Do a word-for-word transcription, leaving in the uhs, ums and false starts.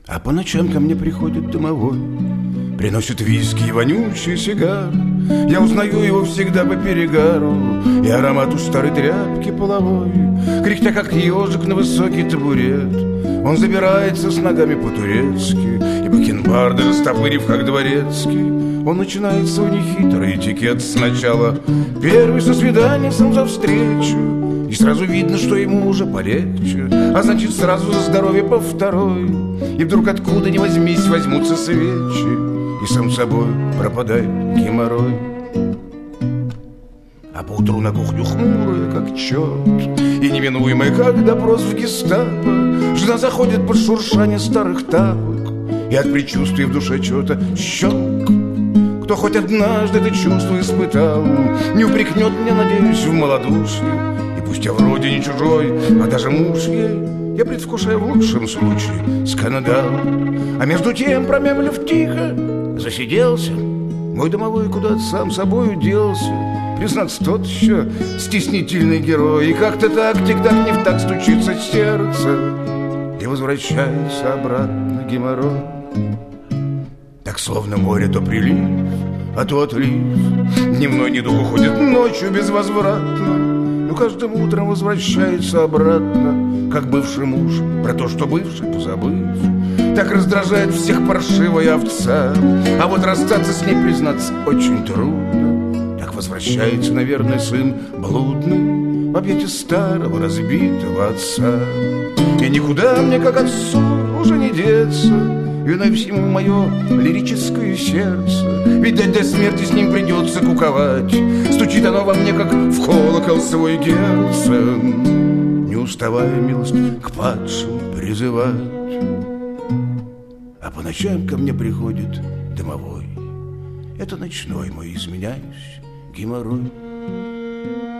А по ночам ко мне приходит домовой, приносит виски и вонючий сигар. Я узнаю его всегда по перегару и аромату старой тряпки половой. Кряхтя как ежик на высокий табурет, он забирается с ногами по-турецки, и бакенбарды растопырив как дворецкий, он начинает свой нехитрый этикет сначала. Первый со свидания, сам за встречу, и сразу видно, что ему уже полегче, а значит сразу за здоровье по второй. И вдруг откуда ни возьмись возьмутся свечи, и сам собой пропадает геморрой. А поутру на кухню хмурая, как черт, и неминуемая, как допрос в гестапо, жена заходит под шуршание старых тапок, и от предчувствия в душе чего-то щелк. Кто хоть однажды это чувство испытал, не упрекнет меня, надеюсь, в малодушии. И пусть я вроде не чужой, а даже муж ей, я предвкушаю в лучшем случае скандал. А между тем, промямлив тихо, засиделся мой домовой, куда-то сам собою делся. Признаться, тот еще стеснительный герой, и как-то так, тик-так, не в так стучится сердце, и возвращается обратно геморрой. Так словно море то прилив, а то отлив, дневной недуг уходит ночью безвозвратно, но каждым утром возвращается обратно, как бывший муж, про то, что бывший, позабыв. Так раздражает всех паршивая овца, а вот расстаться с ней, признаться, очень трудно. Так возвращается, наверное, сын блудный в объятия старого разбитого отца. И никуда мне, как отцу, уже не деться, виной всему мое лирическое сердце. Ведь до, до смерти с ним придется куковать, стучит оно во мне, как в колокол свой Герцен, не уставая милость к падшим призывать. А по ночам ко мне приходит домовой, это ночной мой, изменяюсь, геморрой.